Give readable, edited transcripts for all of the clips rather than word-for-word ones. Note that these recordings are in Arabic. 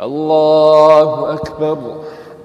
الله أكبر.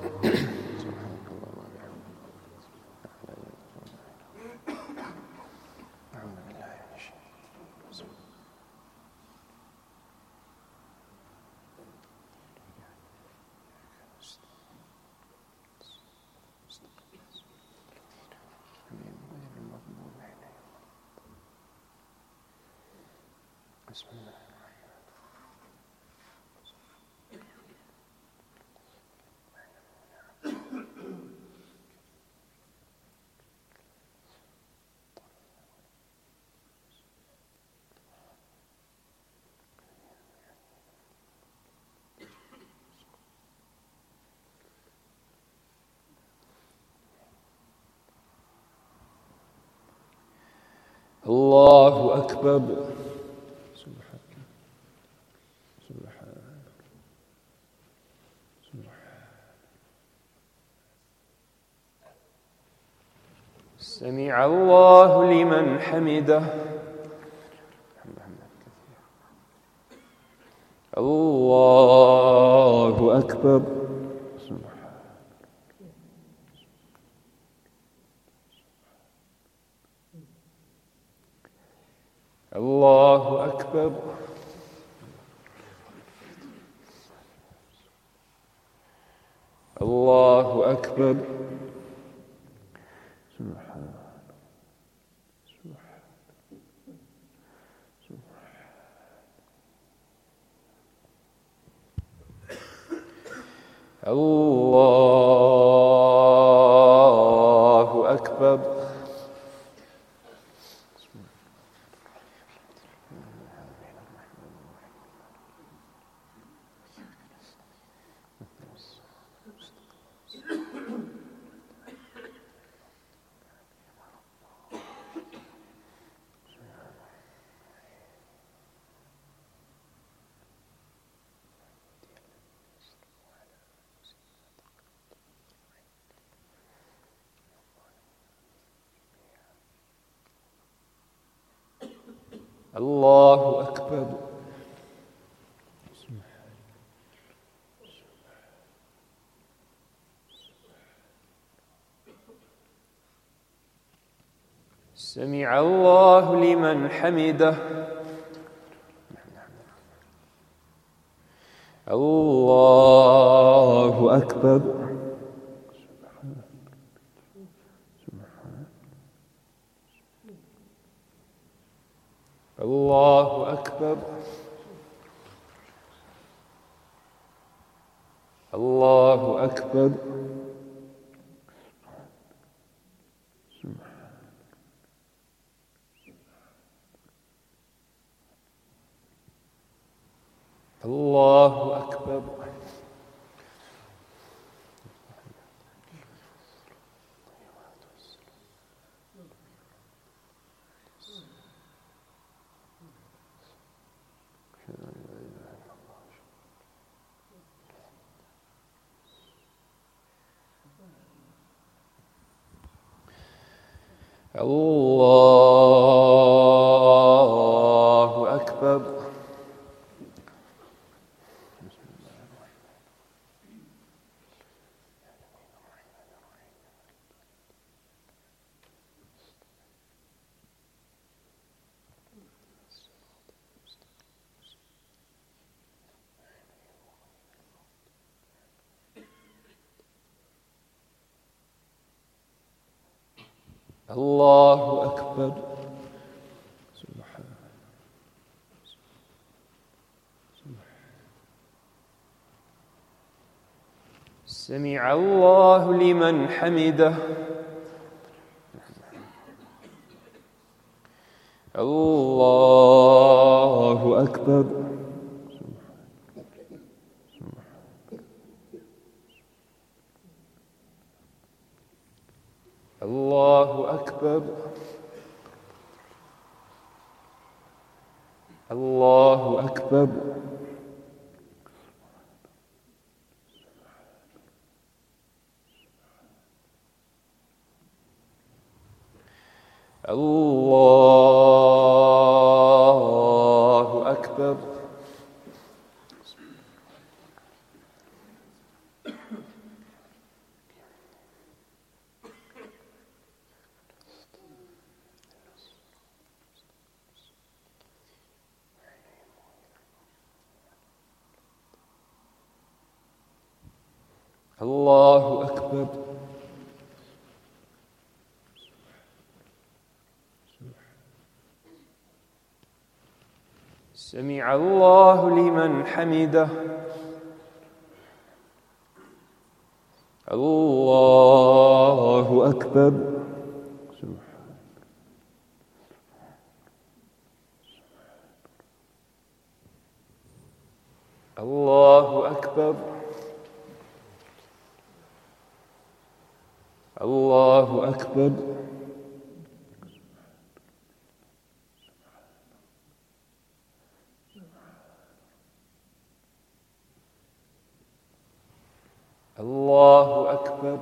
الله أكبر. سمع الله لمن حمده. الله أكبر. الله أكبر. الله أكبر. الله أكبر. الله أكبر. سمع الله لمن حمده. الله أكبر. الله أكبر. الله أكبر. الله أكبر. الله أكبر. الله أكبر. سمع الله لمن حمده. الله أكبر. الله أكبر. الله أكبر. الله أكبر. الله أكبر. سمع الله لمن حمده. الله أكبر. الله أكبر. الله أكبر. الله أكبر.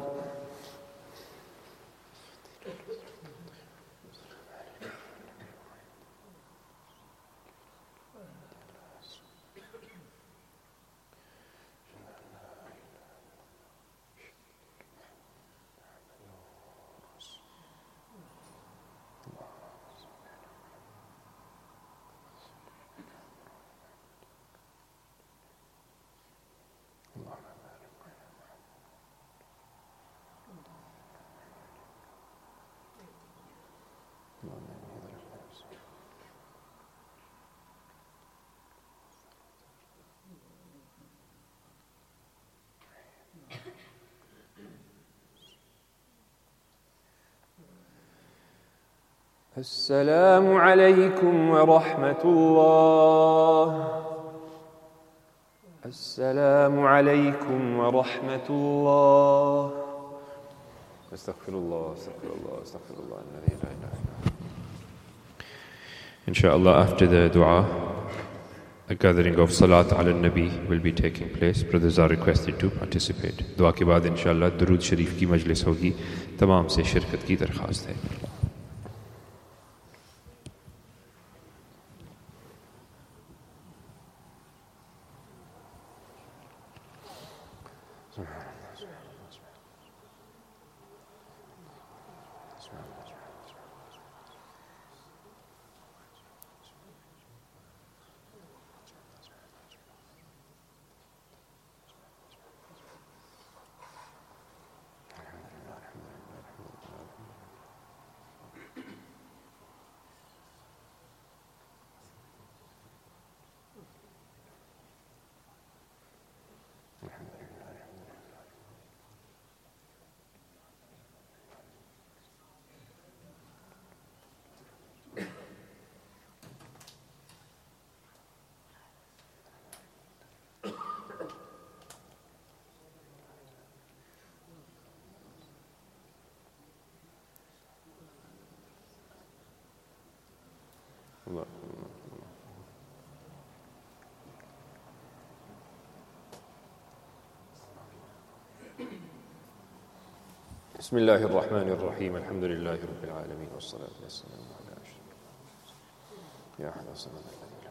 السلام عليكم ورحمة الله. السلام عليكم ورحمة الله. استغفر الله استغفر الله استغفر الله الذي لا إله إلا هو. Inshallah, after the dua, a gathering of Salat ala Nabi will be taking place. Brothers are requested to participate. Dua के बाद inshallah दुरूद शरीफ की मजलिस होगी. तमाम से शिरकत की दरख्वास्त है. بسم الله الرحمن الرحيم. الحمد لله رب العالمين والصلاة والسلام على أشرف يا أحد الصلاة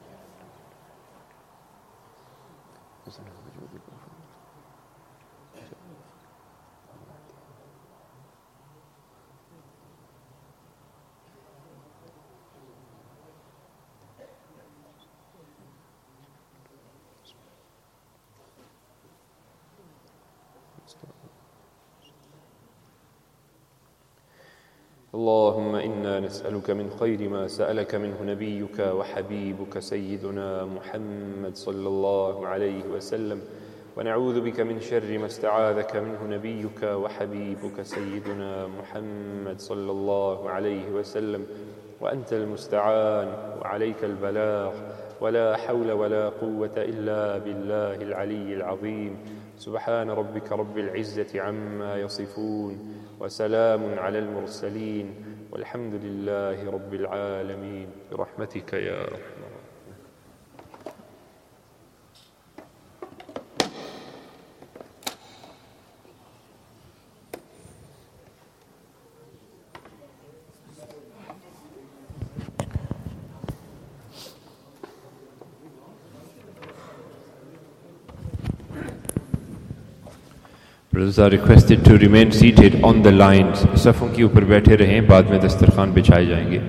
اللهم إنا نسألك من خير ما سألك منه نبيك وحبيبك سيدنا محمد صلى الله عليه وسلم، ونعوذ بك من شر ما استعاذك منه نبيك وحبيبك سيدنا محمد صلى الله عليه وسلم، وأنت المستعان وعليك البلاغ، ولا حول ولا قوة إلا بالله العلي العظيم. سبحان ربك رب العزة عما يصفون، وسلام على المرسلين، والحمد لله رب العالمين، برحمتك يا أرحم الراحمين. Brothers are requested to remain seated on the lines. सफ़ों के ऊपर बैठे रहें, बाद में दस्तरखान बिछाए जाएंगे.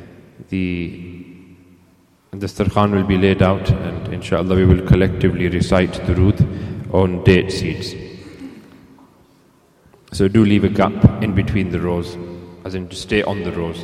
The दस्तरखान will be laid out and inshallah we will collectively recite durood on date seats. So do leave a gap in between the rows, as in to stay on the rows.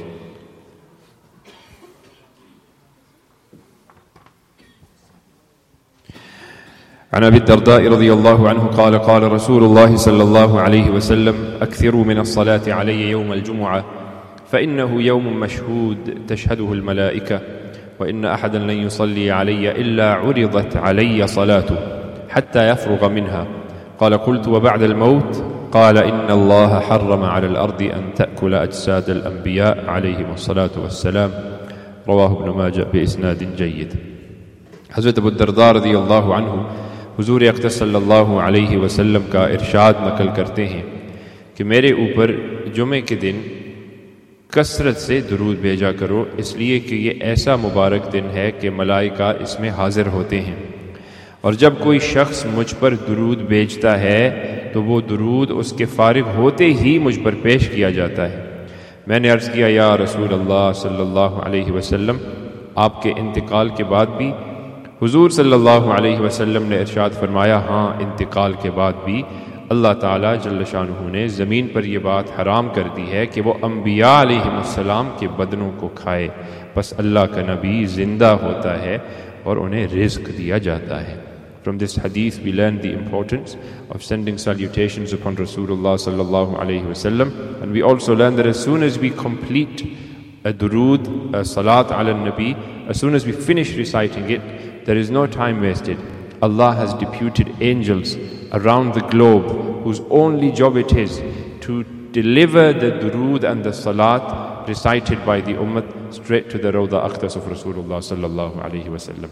عن أبي الدرداء رضي الله عنه قال قال رسول الله صلى الله عليه وسلم أكثروا من الصلاة علي يوم الجمعة فإنه يوم مشهود تشهده الملائكة وإن أحدا لن يصلي علي إلا عرضت علي صلاته حتى يفرغ منها. قال قلت وبعد الموت؟ قال إن الله حرم على الأرض أن تأكل أجساد الأنبياء عليهم الصلاة والسلام. رواه ابن ماجه بإسناد جيد. حضرت अबू दरदा रज़ी अल्लाह अन्हु हुज़ूर अक़दस सल्लल्लाहु अलैहि वसल्लम का इरशाद नकल करते हैं कि मेरे ऊपर जुमे के दिन कसरत से दुरूद भेजा करो, इसलिए कि ये ऐसा मुबारक दिन है कि मलाइका इसमें हाजिर होते हैं, और जब कोई शख्स मुझ पर दुरूद भेजता है तो वो दुरूद उसके फारिग होते ही मुझ पर पेश किया जाता है। मैंने अर्ज़ किया या रसूल अल्लाह सल्लल्लाहु अलैहि वसल्लम, आपके इंतकाल के बाद भी? हुजूर सल्लल्लाहु अलैहि वसल्लम ने इरशाद फरमाया, हाँ, इंतकाल के बाद भी अल्लाह ताला जल्ल शानुहु ने ज़मीन पर यह बात हराम कर दी है कि वो अम्बिया अलैहिमुस्सलाम के बदनों को खाए, बस अल्लाह का नबी ज़िंदा होता है और उन्हें रिज़्क दिया जाता है। From this hadith we learn the importance of sending salutations upon Rasulullah sallallahu alaihi wasallam, and we also learn that as soon as we complete a durood, a salat ala nabi, as soon as we finish reciting it, there is no time wasted. Allah has deputed angels around the globe whose only job it is to deliver the durood and the salat recited by the ummah straight to the Rawda Aqdas of Rasulullah sallallahu alaihi wasallam.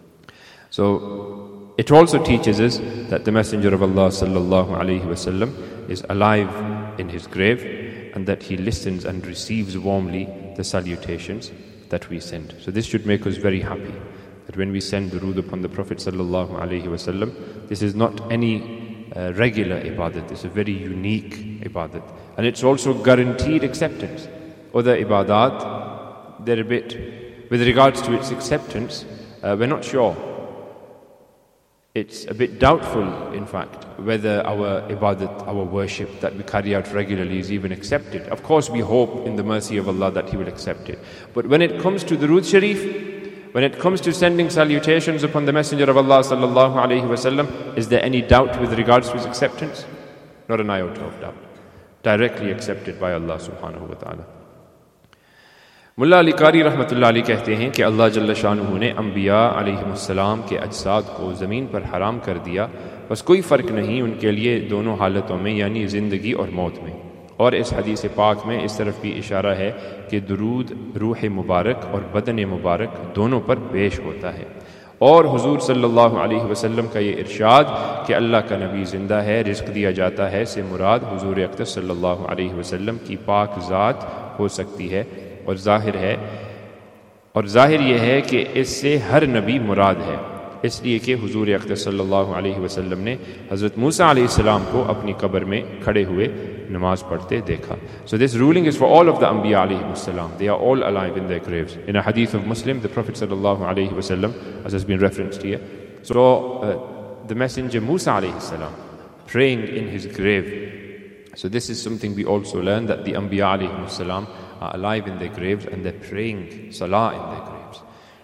So it also teaches us that the Messenger of Allah sallallahu alaihi wasallam is alive in his grave, and that he listens and receives warmly the salutations that we send. So this should make us very happy, that when we send durood upon the Prophet sallallahu alaihi wasallam, this is not any regular ibadat, it's a very unique ibadat, and it's also guaranteed acceptance. Other ibadat, they're a bit, with regards to its acceptance, we're not sure. It's a bit doubtful, in fact, whether our ibadat, our worship that we carry out regularly is even accepted. Of course, we hope in the mercy of Allah that He will accept it. But when it comes to Durood Sharif, when it comes to sending salutations upon the Messenger of Allah sallallahu alaihi wasallam, is there any doubt with regards to his acceptance? Not an iota of doubt. Directly accepted by Allah subhanahu wa ta'ala. मुल्ला अली कारी रहमतुल्लाह अलैह कहते हैं कि अल्लाह जल्ल शानुहु ने अम्बिया अलैहिमुस्सलाम के अजसाद को ज़मीन पर हराम कर दिया, बस कोई फ़र्क नहीं उनके लिए दोनों हालतों में, यानी ज़िंदगी और मौत में। और इस हदीस पाक में इस तरफ भी इशारा है कि दुरूद रूह मुबारक और बदन मुबारक दोनों पर पेश होता है। और हुजूर सल्लल्लाहु अलैहि वसल्लम का ये इरशाद कि अल्लाह का नबी ज़िंदा है, रिज़्क दिया जाता है, से मुराद हुजूर अक़दस सल्लल्लाहु अलैहि वसल्लम की पाक ज़ात हो सकती है। और ज़ाहिर यह है कि इससे हर नबी मुराद है, इसलिए कि हुजूर अक़दस सल्लल्लाहु अलैहि वसल्लम ने हज़रत मूसा अलैहिस्सलाम को अपनी कब्र में खड़े हुए नमाज पढ़ते देखा। So this ruling is for all of the Anbiya alayhimussalam. They are all alive in their graves. In a hadith of Muslim, the Prophet sallallahu alaihi wasallam, as has been referenced here, saw the messenger Musa alayhissalam praying in his grave. So this is something we also learn, that the Anbiya alayhimussalam are alive in their graves and they're praying salah in their graves.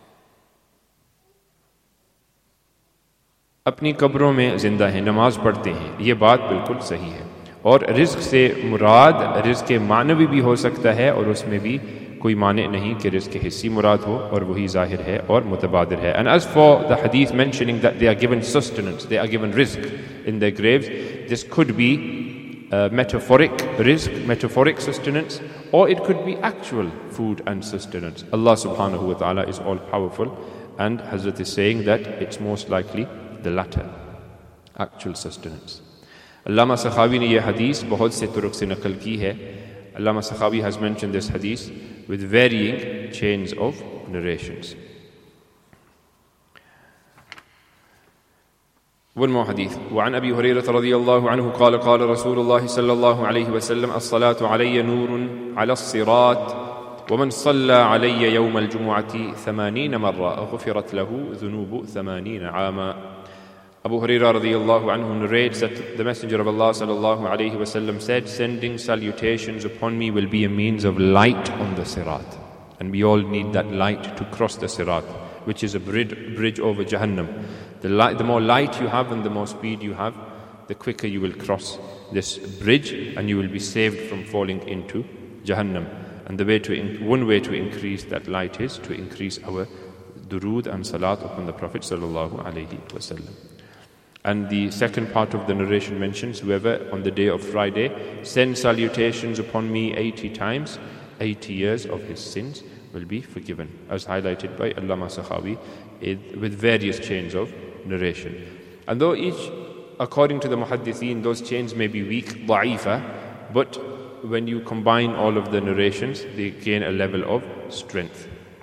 अपनी कब्रों में जिंदा हैं, नमाज पढ़ते हैं, ये बात बिल्कुल सही है। और रिज़्क से मुराद रिज़्क मानवी भी हो सकता है, और उसमें भी कोई माने नहीं कि रिज़्क हिस्सी मुराद हो, और वही ज़ाहिर है और मुतबादिर है। And as for the hadith mentioning that they are given sustenance, they are given rizq in their graves, this could be metaphoric rizq, metaphoric sustenance, or it could be actual food and sustenance. Allah subhanahu wa ta'ala is all powerful, and Hazrat is saying that it's most likely the latter, actual sustenance. Allama Sakhawi ne ye hadith bahut se turuq se naqal ki hai. Allama Sakhawi has mentioned this hadith with varying chains of narrations. One more hadith. وعن أبي هريرة رضي الله عنه قال قال رسول الله صلى الله عليه وسلم الصلاة علي نور على الصراط ومن صلى علي يوم الجمعة 80 مرة غفرت له ذنوب 80 عاما. Abu Hurairah radiyallahu anhu narrates that the Messenger of Allah sallallahu alayhi wasallam said, sending salutations upon me will be a means of light on the Sirat. And we all need that light to cross the Sirat, which is a bridge over Jahannam. The more light you have and the more speed you have, the quicker you will cross this bridge and you will be saved from falling into Jahannam. And one way to increase that light is to increase our durood and salat upon the Prophet sallallahu alaihi wasallam. And the second part of the narration mentions, whoever on the day of Friday sends salutations upon me 80 times, 80 years of his sins will be forgiven, as highlighted by Allama Sakhawi with various chains of narration. And though each, according to the muhaddithin, those chains may be weak, da'ifa, but when you combine all of the narrations, they gain a level of strength.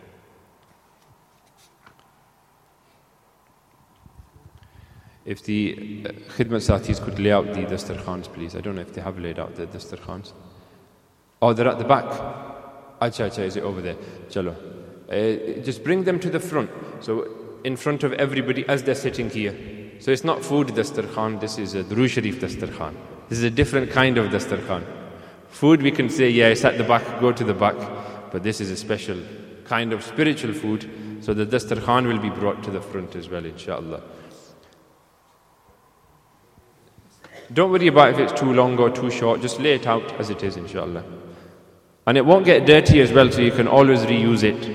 If the Khidmat Sathis could lay out the dastarkhans, please. I don't know if they have laid out the dastarkhans. Oh, they're at the back. Acha, is it over there? Chalo. Just bring them to the front. So in front of everybody as they're sitting here. So it's not food dastarkhan, this is a Durood Sharif dastarkhan. This is a different kind of dastarkhan. Food we can say, yeah, it's at the back, go to the back. But this is a special kind of spiritual food. So the dastarkhan will be brought to the front as well, inshallah. Don't worry about if it's too long or too short, just lay it out as it is, inshallah. And it won't get dirty as well, so you can always reuse it.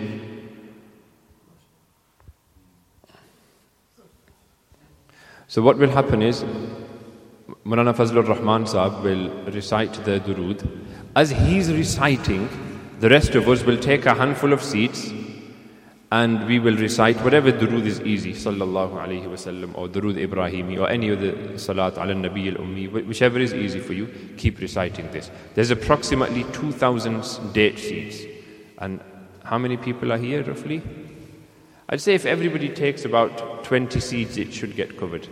So what will happen is, Maulana Fazlur Rahman Sahib will recite the durood. As he's reciting, the rest of us will take a handful of seeds and we will recite whatever durood is easy, sallallahu alayhi wasallam, or durood Ibrahimi, or any of the salat ala nabi al-ummi, whichever is easy for you, keep reciting this. There's approximately 2,000 date seeds. And how many people are here roughly? I'd say if everybody takes about 20 seeds, it should get covered.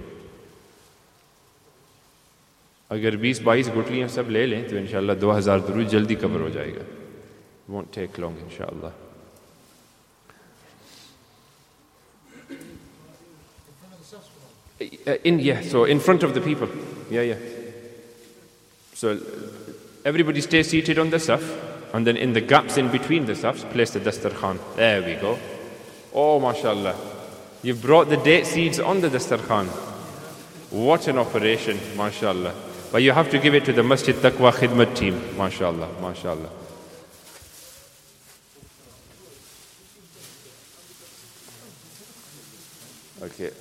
अगर 20-22 गुटलियां सब ले लें तो इंशाल्लाह 2000 दुरूद जल्दी कवर हो जाएगा. It won't take long, inshallah. So in front of the people. Yeah. So everybody stay seated on the saf, and then in the gaps in between the safs, place the dastarkhan. There we go. Oh, mashallah. You've brought the date seeds on the dastarkhan. What an operation, mashallah. But you have to give it to the Masjid Taqwa Khidmat team. Mashallah, mashallah. Okay.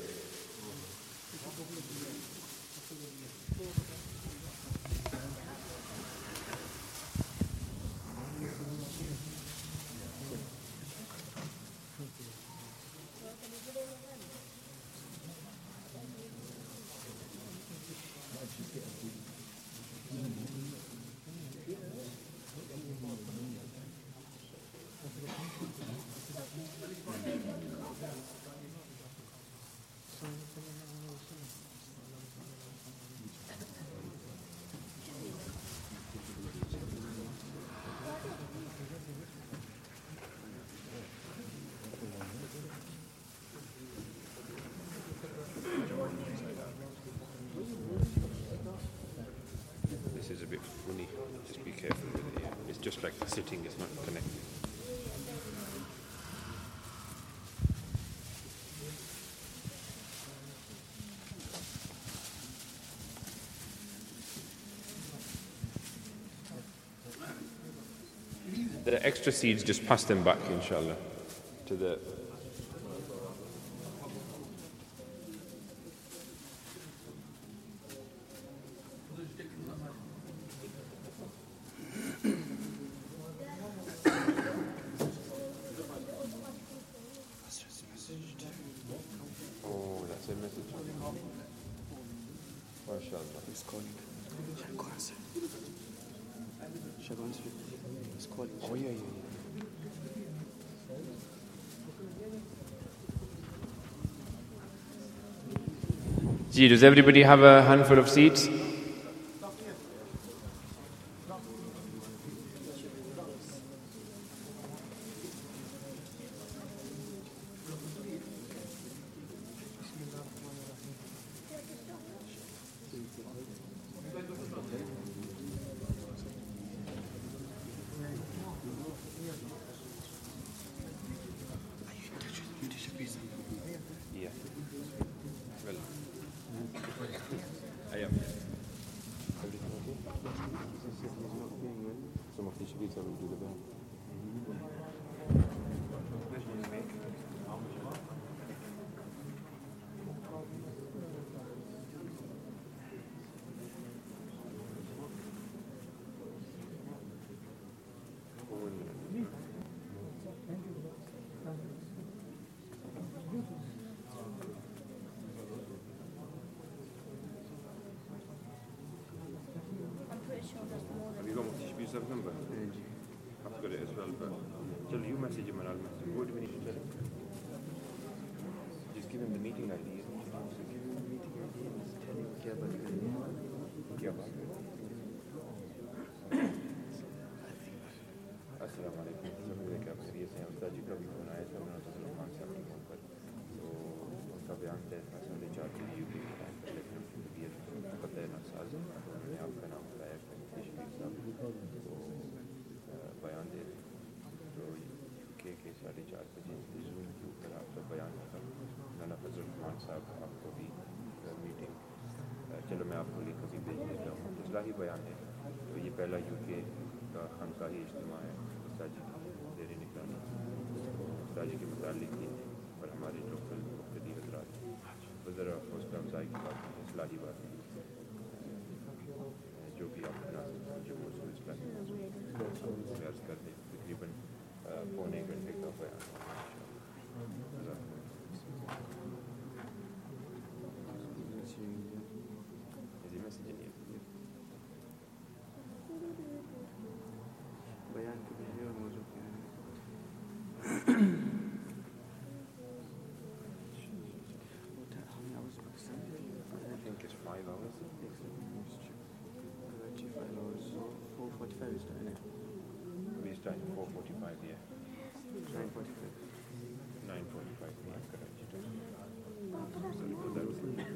Just like the sitting is not connected. The extra seeds, just pass them back, inshallah, to the... Does everybody have a handful of seeds? number. I've got it as well, but till you message him and I'll message him. What do we need to tell him? Just give him the meeting ID. Give him the meeting ID and just tell him क्या बात करनी है. क्या बात करनी है? अस्सलाम वालेकुम. सबसे क्या खैरियत है? उस्ताद जी का भी फोन आया था उन्होंने तो रहमान साहब के फोन पर तो उनका बयान थे मसले चार के यूपी में टाइम पर लेकिन तबीयत पता है नासाज है तो उन्होंने आपका नाम बताया तशरीफ साहब तो बयान दे तो के 4:30 बजे जूम के ऊपर आपका बयान होगा. नाना फजल रहमान साहब आपको भी मीटिंग चलो मैं आपको लिख कभी भेज देता हूँ. इस्लाही बयान है तो ये पहला यूके का खानकाही इज्तिमा है उस्ताद जी की देरी निकालना तो उस्ताद जी के मुतालिक ही और हमारे लोकल मुख्तदी हज़रात तो ज़रा हौसला अफजाई की बात है इस्लाही बात है जो भी आप जो मौजूद इस्लाही अर्ज़ कर दें तकरीबन 1.25 घंटे का बयान बयान के लिए और मौजूद क्या है. I think it's 5 hours. 4:45 is done. We start at 4:45, yeah. 9:45. 9:45, yeah, correct. Sorry for that.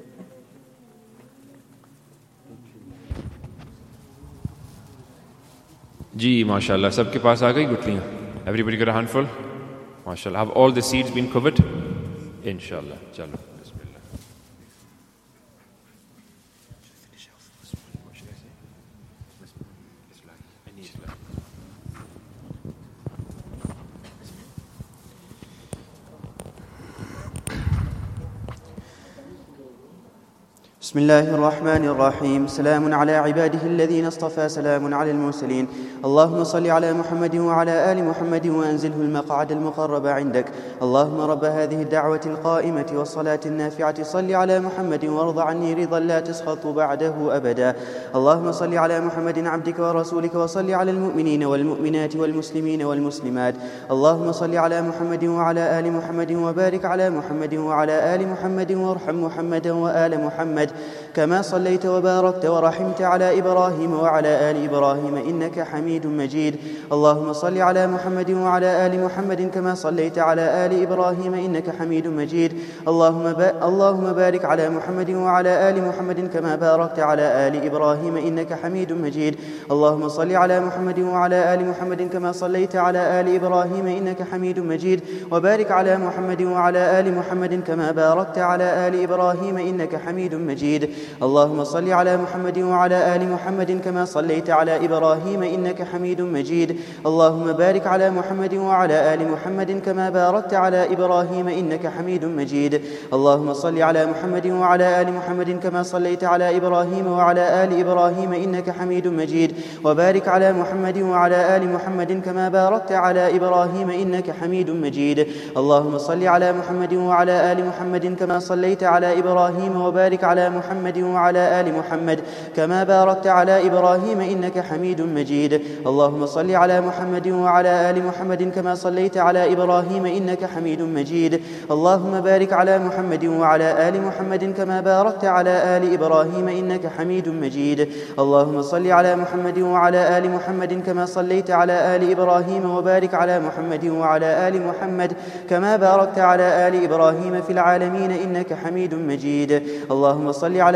जी माशाल्लाह सबके पास आ गई गुठलियाँ. Everybody got a handful? माशाल्लाह. Have all the seeds been covered? Inshallah. चलो बिस्मिल्लाह. بسم الله الرحمن الرحيم. سلام على عباده الذين اصطفى سلام على المرسلين. اللهم صل على محمد وعلى آل محمد وأنزله المقعد المقرب عندك. اللهم رب هذه الدعوة القائمة والصلاة النافعة صل على محمد وارض عني رضا لا تسخط بعده أبدا. اللهم صل على محمد عبدك ورسولك وصل على المؤمنين والمؤمنات والمسلمين والمسلمات. اللهم صل على محمد وعلى آل محمد وبارك على محمد وعلى آل محمد وارحم محمدا وآل محمد كما صليت وباركت ورحمت على إبراهيم وعلى آل إبراهيم إنك حميد مجيد. اللهم صل على محمد وعلى آل محمد كما صليت على آل إبراهيم إنك حميد مجيد. اللهم بارك على محمد وعلى آل محمد كما باركت على آل إبراهيم إنك حميد مجيد. اللهم صل على محمد وعلى آل محمد كما صليت على آل إبراهيم إنك حميد مجيد. وبارك على محمد وعلى آل محمد كما باركت على آل إبراهيم إنك حميد مجيد. اللهم صل على محمد وعلى آل محمد كما صليت على إبراهيم إنك حميد مجيد. اللهم بارك على محمد وعلى آل محمد كما باركت على إبراهيم إنك حميد مجيد. اللهم صل على محمد وعلى آل محمد كما صليت على إبراهيم وعلى آل إبراهيم إنك حميد مجيد. وبارك على محمد وعلى آل محمد كما باركت على إبراهيم إنك حميد مجيد. اللهم صل على محمد وعلى آل محمد كما صليت على إبراهيم وبارك على محمد وعلى آل محمد كما باركت على إبراهيم إنك حميد مجيد. اللهم صل على محمد وعلى آل محمد كما صليت على إبراهيم إنك حميد مجيد. اللهم بارك على محمد وعلى آل محمد كما باركت على آل إبراهيم إنك حميد مجيد. اللهم صل على محمد وعلى آل محمد كما صليت على آل إبراهيم وبارك على محمد وعلى آل محمد كما باركت على آل إبراهيم في العالمين إنك حميد مجيد. اللهم صل على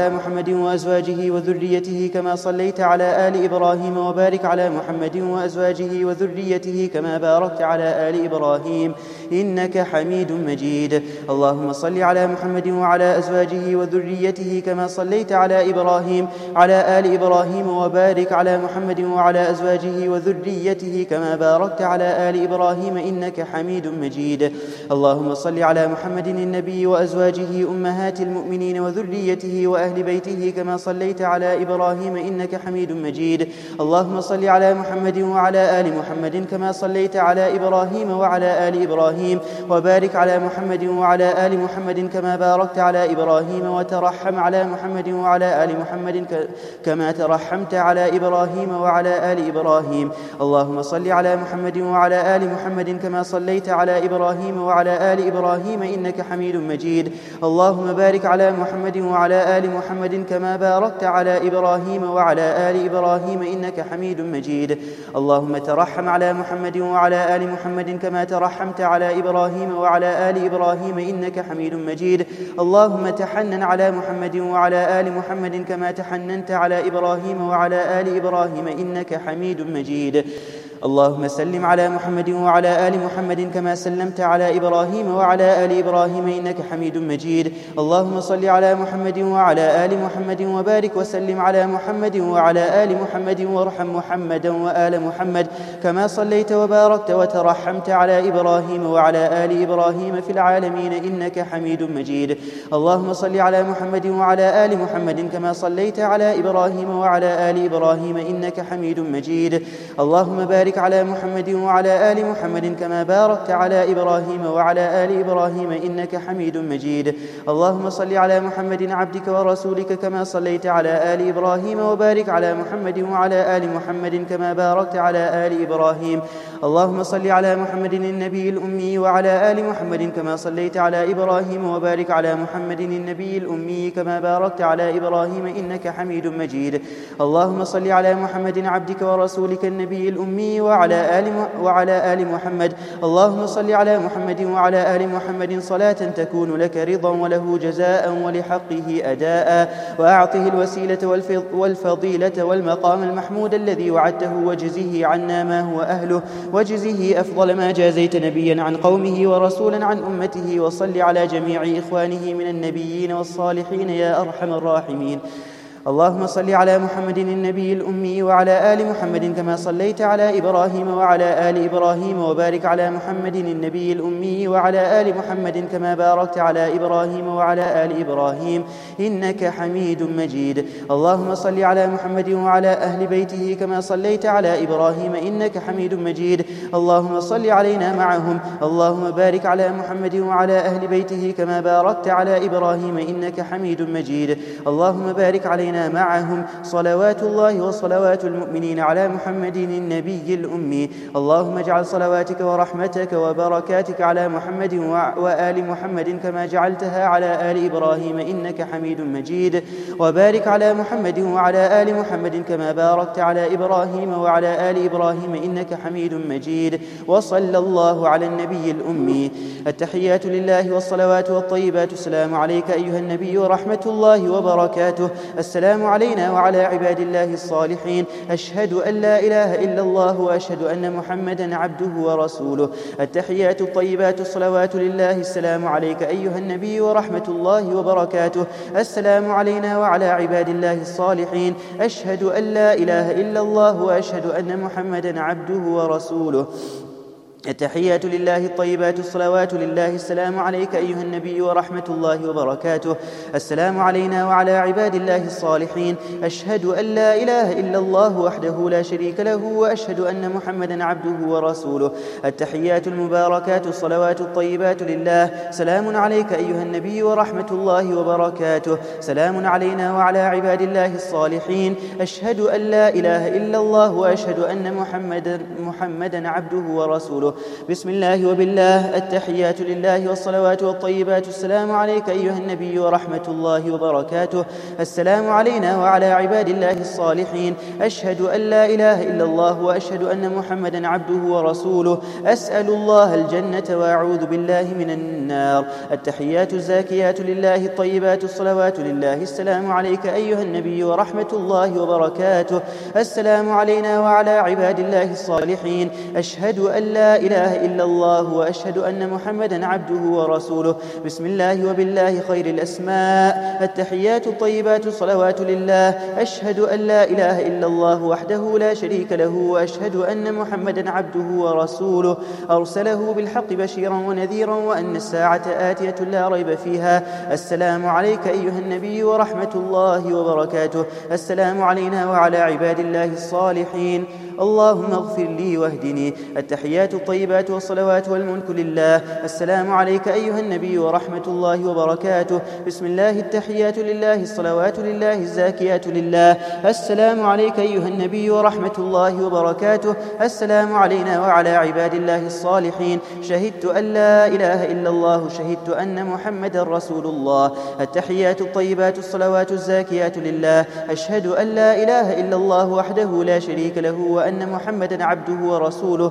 على محمد وأزواجه وذريته كما صليت على آل إبراهيم وبارك على محمد وأزواجه وذريته كما باركت على آل إبراهيم إنك حميد مجيد. اللهم صل على محمد وعلى أزواجه وذريته كما صليت على إبراهيم على آل إبراهيم وبارك على محمد وعلى أزواجه وذريته كما باركت على آل إبراهيم إنك حميد مجيد. اللهم صل على محمد النبي وأزواجه أمهات المؤمنين وذريته وأهل بيته كما صليت على إبراهيم إنك حميد مجيد. اللهم صل على محمد وعلى آل محمد كما صليت على إبراهيم وعلى آل إبراهيم وبارك على محمد وعلى آل محمد كما باركت على إبراهيم وترحم على محمد وعلى آل محمد كما ترحمت على إبراهيم وعلى آل إبراهيم. اللهم صل على محمد وعلى آل محمد كما صليت على إبراهيم وعلى آل إبراهيم إنك حميد مجيد. اللهم بارك على محمد وعلى آل محمد كما باركت على إبراهيم وعلى آل إبراهيم إنك حميد مجيد. اللهم ترحم على محمد وعلى آل محمد كما ترحمت على إبراهيم وعلى آل إبراهيم إنك حميد مجيد. اللهم تحنن على محمد وعلى آل محمد كما تحننت على إبراهيم وعلى آل إبراهيم إنك حميد مجيد. اللهم سلم على محمد وعلى آل محمد كما سلمت على إبراهيم وعلى آل إبراهيم إنك حميد مجيد. اللهم صل على محمد وعلى آل محمد وبارك وسلم على محمد وعلى آل محمد وارحم محمدا وآل محمد كما صليت وباركت وترحمت على إبراهيم وعلى آل إبراهيم في العالمين إنك حميد مجيد. اللهم صل على محمد وعلى آل محمد كما صليت على إبراهيم وعلى آل إبراهيم إنك حميد مجيد. اللهم بارك على محمد وعلى آل محمد كما باركت على إبراهيم وعلى آل إبراهيم إنك حميد مجيد. اللهم صل على محمد عبدك ورسولك كما صليت على آل إبراهيم وبارك على محمد وعلى آل محمد كما باركت على آل إبراهيم. اللهم صل على محمد النبي الأمي وعلى آل محمد كما صليت على إبراهيم وبارك على محمد النبي الأمي كما باركت على إبراهيم إنك حميد مجيد. اللهم صل على محمد عبدك ورسولك النبي الأمي وعلى آل محمد. اللهم صل على محمد وعلى آل محمد صلاة تكون لك رضا وله جزاء ولحقه أداء، وأعطه الوسيلة والفضيلة والمقام المحمود الذي وعدته، وجزه عنا ما هو أهله، وجزه أفضل ما جازيت نبيا عن قومه ورسولا عن أمته. وصل على جميع إخوانه من النبيين والصالحين يا أرحم الراحمين. اللهم صل على محمد النبي الأمي وعلى آل محمد كما صليت على إبراهيم وعلى آل إبراهيم وبارك على محمد النبي الأمي وعلى آل محمد كما باركت على إبراهيم وعلى آل إبراهيم إنك حميد مجيد. اللهم صل على محمد وعلى أهل بيته كما صليت على إبراهيم إنك حميد مجيد. اللهم صل علينا معهم. اللهم بارك على محمد وعلى أهل بيته كما باركت على إبراهيم إنك حميد مجيد. اللهم بارك علينا معهم صلوات الله وصلوات المؤمنين على محمد النبي الأمي. اللهم اجعل صلواتك ورحمتك وبركاتك على محمد وآل محمد كما جعلتها على آل إبراهيم إنك حميد مجيد. وبارك على محمد وعلى آل محمد كما باركت على إبراهيم وعلى آل إبراهيم إنك حميد مجيد. وصلى الله على النبي الأمي. التحيات لله والصلوات والطيبات. السلام عليك أيها النبي ورحمة الله وبركاته. السلام علينا وعلى عباد الله الصالحين. أشهد أن لا إله إلا الله وأشهد أن محمدا عبده ورسوله. التحيات الطيبات الصلوات لله. السلام عليك أيها النبي ورحمة الله وبركاته. السلام علينا وعلى عباد الله الصالحين. أشهد أن لا إله إلا الله وأشهد أن محمدا عبده ورسوله. التحيات لله الطيبات الصلوات لله. السلام عليك أيها النبي ورحمة الله وبركاته. السلام علينا وعلى عباد الله الصالحين. أشهد أن لا إله إلا الله وحده لا شريك له وأشهد أن محمدا عبده ورسوله. التحيات المباركات الصلوات الطيبات لله. سلام عليك أيها النبي ورحمة الله وبركاته. سلام علينا وعلى عباد الله الصالحين. أشهد أن لا إله إلا الله وأشهد أن محمدا عبده ورسوله. ورسوله. بسم الله وبالله، التحيات لله والصلوات والطيبات. السلام عليك أيها النبي ورحمة الله وبركاته. السلام علينا وعلى عباد الله الصالحين. أشهد أن لا إله إلا الله وأشهد أن محمدا عبده ورسوله. أسأل الله الجنة وأعوذ بالله من النار. التحيات الزاكيات لله، الطيبات الصلوات لله. السلام عليك أيها النبي ورحمة الله وبركاته. السلام علينا وعلى عباد الله الصالحين. أشهد أن لا إله إلا الله وأشهد أن محمدا عبده ورسوله. بسم الله وبالله خير الأسماء. التحيات الطيبات الصلوات لله. أشهد أن لا إله إلا الله وحده لا شريك له وأشهد أن محمدا عبده ورسوله. أرسله بالحق بشيرا ونذيرا وأن الساعة آتية لا ريب فيها. السلام عليك أيها النبي ورحمة الله وبركاته. السلام علينا وعلى عباد الله الصالحين. اللهم اغفر لي واهدني. التحيات الطيبات والصلوات والملك لله. السلام عليك أيها النبي ورحمة الله وبركاته. بسم الله، التحيات لله، الصلوات لله، الزاكيات لله. السلام عليك أيها النبي ورحمة الله وبركاته. السلام علينا وعلى عباد الله الصالحين. شهدت أن لا إله إلا الله، شهدت أن محمدا رسول الله. التحيات الطيبات الصلوات الزاكيات لله. أشهد أن لا إله إلا الله وحده لا شريك له وأن محمدا عبده ورسوله.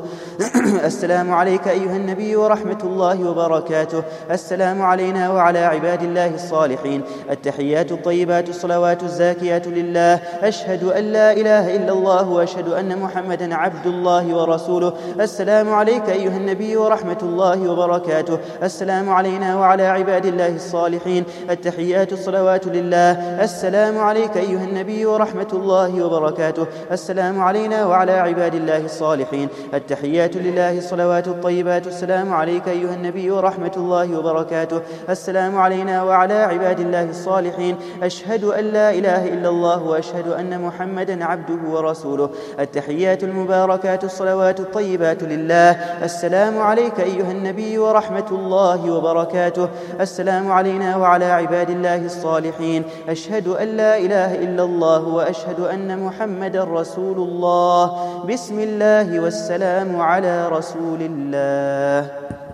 السلام عليك أيها النبي ورحمة الله وبركاته. السلام علينا وعلى عباد الله الصالحين. التحيات الطيبات الصلوات الزاكيات لله. أشهد أن لا إله إلا الله وأشهد أن محمدا عبد الله ورسوله. السلام عليك أيها النبي ورحمة الله وبركاته. السلام علينا وعلى عباد الله الصالحين. التحيات الصلوات لله. السلام عليك أيها النبي ورحمة الله وبركاته. السلام علينا وعلى عباد الله الصالحين. التحيات لله، الصلوات الطيبات. السلام عليك أيها النبي ورحمة الله وبركاته. السلام علينا وعلى عباد الله الصالحين. أشهد أن لا إله إلا الله وأشهد أن محمدا عبده ورسوله. التحيات المباركات، الصلوات الطيبات لله. السلام عليك أيها النبي ورحمة الله وبركاته. السلام علينا وعلى عباد الله الصالحين. أشهد أن لا إله إلا الله وأشهد أن محمدا رسول الله. بسم الله والسلام على رسول الله.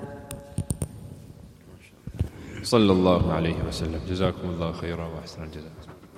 صلى الله عليه وسلم. جزاكم الله خيرا وأحسن الجزاء.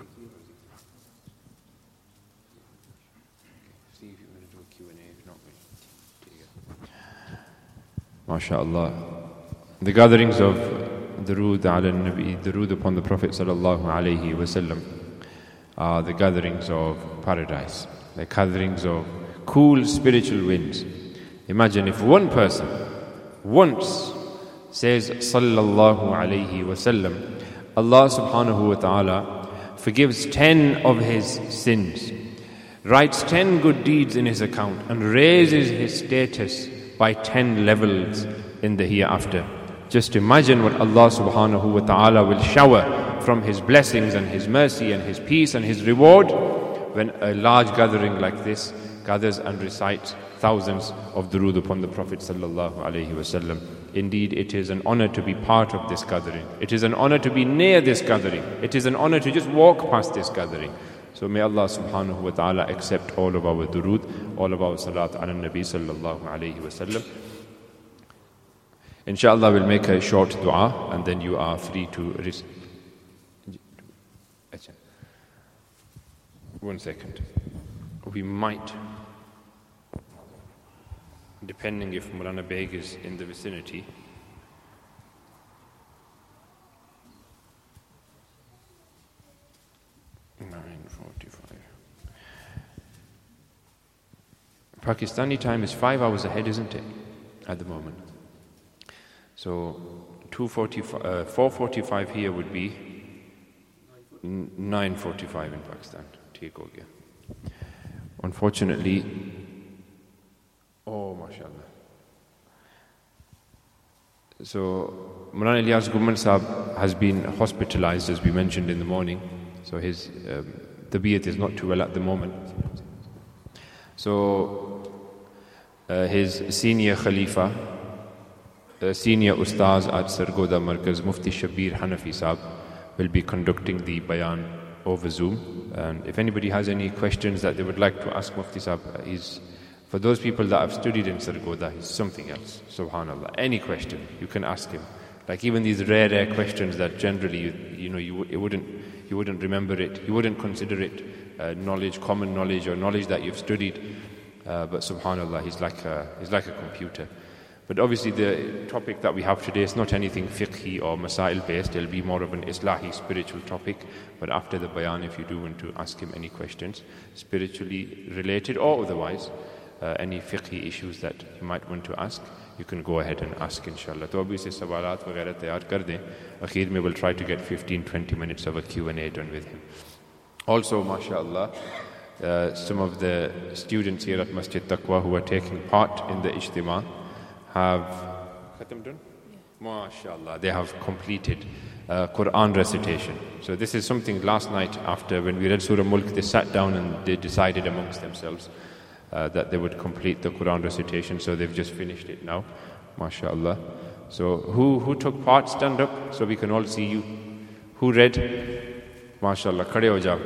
MashaAllah. The gatherings of Durood ala Nabi, Durood upon the Prophet sallallahu alayhi wasallam, are the gatherings of paradise, the gatherings of cool spiritual winds. Imagine if one person once says sallallahu alayhi wasallam, Allah subhanahu wa ta'ala forgives 10 of his sins, writes 10 good deeds in his account, and raises his status by 10 levels in the hereafter. Just imagine what Allah subhanahu wa ta'ala will shower from his blessings and his mercy and his peace and his reward when a large gathering like this gathers and recites thousands of durood upon the Prophet sallallahu alaihi wasallam. Indeed, it is an honor to be part of this gathering. It is an honor to be near this gathering. It is an honor to just walk past this gathering. So may Allah subhanahu wa ta'ala accept all of our durood, all of our salat ala nabi sallallahu alayhi wa sallam. Inshallah, we'll make a short dua and then you are free to receive. 1 second. We might, depending if Mulana Beg is in the vicinity, Pakistani time is 5 hours ahead, isn't it, at the moment? So 4:45 here would be 9:45 in Pakistan. Unfortunately, oh mashallah. So Maulana Ilyas Gumman Sahab has been hospitalized, as we mentioned in the morning. So his tabiyat is not too well at the moment. So his senior Khalifa, senior Ustaz at Sargoda Markaz, Mufti Shabir Hanafi Sahab, will be conducting the bayan over Zoom. And if anybody has any questions that they would like to ask Mufti Sahab, he's For those people that have studied in Sargodha, he's something else. Subhanallah. Any question, you can ask him. Like even these rare questions that generally, you wouldn't remember it, you wouldn't consider it knowledge, common knowledge, or knowledge that you've studied. But subhanallah, he's like a computer. But obviously the topic that we have today is not anything fiqhi or masail based. It'll be more of an Islahi spiritual topic. But after the bayan, if you do want to ask him any questions, spiritually related or otherwise, any fiqhi issues that you might want to ask, you can go ahead and ask inshallah. So obviously sawalat वगैरह तैयार कर दें. आखिर में we'll try to get 15-20 minutes of a Q&A done with him. Also, mashallah, some of the students here at Masjid Taqwa who are taking part in the ijtima have done? Mashallah, they have completed Quran recitation. So this is something last night after when we read Surah Mulk, they sat down and they decided amongst themselves that they would complete the Quran recitation. So they've just finished it now. Mashallah. So who took part? Stand up so we can all see you. Who read? Mashallah. Khade ho jao.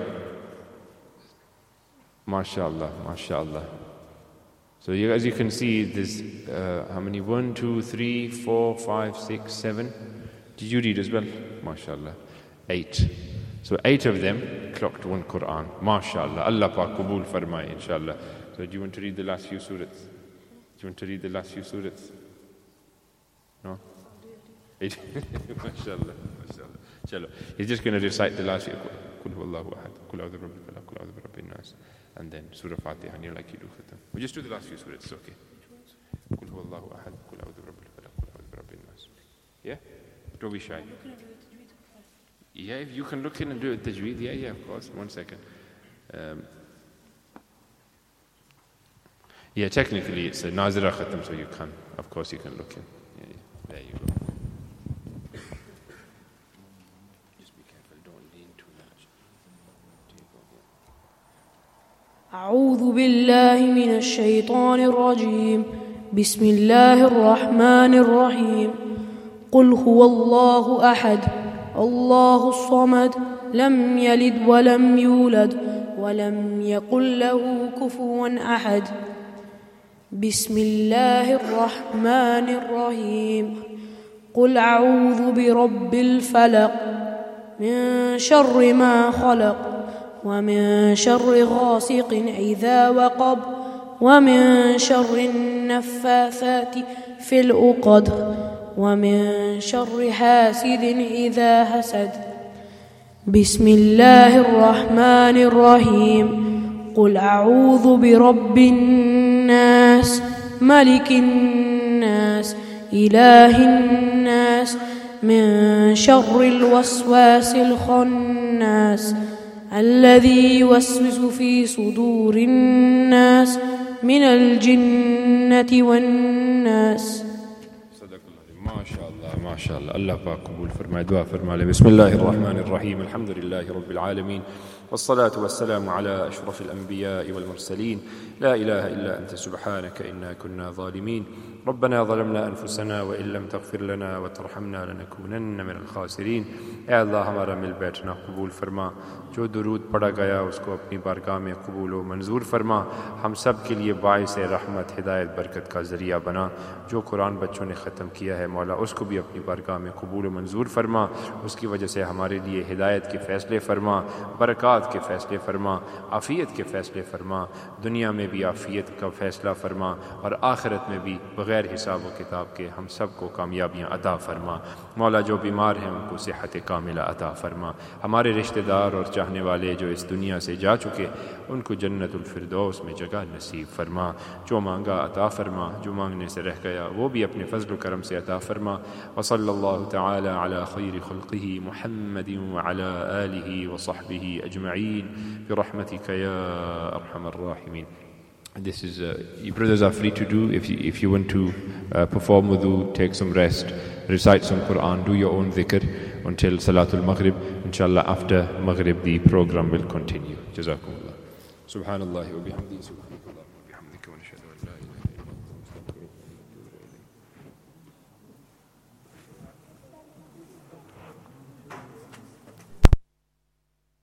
Mashallah. Mashallah. So as you can see, there's how many? 1, 2, 3, 4, 5, 6, 7. Did you read as well? MashaAllah. 8. So 8 of them clocked one Quran. MashaAllah. Allah Pak Qabul Farmai, inshallah. So do you want to read the last few surahs? Do you want to read the last few surahs? No? MashaAllah. MashaAllah. Chalo. He's just going to recite the last few. Qul huwallahu ahad. Qul a'udhu birabbil falaq. Qul a'udhu birabbin nas. And then Surah Fatiha, and like you do khatam. We'll just do the last few surahs, it's okay. Qul huwallahu ahad, qul a'udhu birabbil falaq, qul a'udhu birabbin nas. Yeah? Don't be shy. Yeah, if you can look in and do it tajweed, yeah, of course. 1 second. Yeah, technically it's a nazira khatam, so you can. Of course you can look in. Yeah. There you go. أعوذ بالله من الشيطان الرجيم بسم الله الرحمن الرحيم قل هو الله أحد الله الصمد لم يلد ولم يولد ولم يكن له كفوا أحد بسم الله الرحمن الرحيم قل أعوذ برب الفلق من شر ما خلق ومن شر غاسق إذا وقب ومن شر النفاثات في العقد ومن شر حاسد إذا حسد بسم الله الرحمن الرحيم قل أعوذ برب الناس ملك الناس إله الناس من شر الوسواس الخناس الذي يوسوس في صدور الناس من الجنة والناس. ما شاء الله الله باك قبول فرماي دعاء فرماي. بسم الله الرحمن الرحيم الحمد لله رب العالمين والصلاة والسلام على أشرف الأنبياء والمرسلين لا إله إلا أنت سبحانك إنا كنا ظالمين ربنا ظلمنا أنفسنا وإن لم تغفر لنا وترحمنا لنكونن من الخاسرين. اے اللہ ہمارا مل بیٹھنا قبول فرما, جو درود پڑھا گیا اس کو اپنی بارگاہ میں قبول و منظور فرما, ہم سب کے لیے باعث رحمت ہدایت برکت کا ذریعہ بنا. جو قرآن بچوں نے ختم کیا ہے مولا اس کو بھی اپنی بارگاہ میں قبول و منظور فرما, اس کی وجہ سے ہمارے لیے ہدایت کے فیصلے فرما, برکات کے فیصلے فرما, عافیت کے فیصلے فرما, دنیا میں بھی عافیت کا فیصلہ فرما اور آخرت میں بھی بغیر حساب و کتاب کے ہم سب کو کامیابیاں عطا فرما. مولا جو بیمار ہیں ان کو صحت کاملہ عطا فرما. ہمارے رشتہ دار اور چاہنے والے جو اس دنیا سے جا چکے ان کو جنت الفردوس میں جگہ نصیب فرما. جو مانگا عطا فرما, جو مانگنے سے رہ گیا وہ بھی اپنے فضل و کرم سے عطا فرما. وصلی اللہ تعالی علی خیر خلقہ محمد وعلی آلہ وصحبہ اجمعین برحمتک یا ارحم الراحمین. This is, you brothers are free to do, if you want to perform wudu, take some rest, recite some Quran, do your own dhikr until Salatul Maghrib. Inshallah, after Maghrib the program will continue. Jazakumullah. Subhanallah wa bihamdihi, subhanakallah wa bihamdika wa nashhadu an la ilaha illa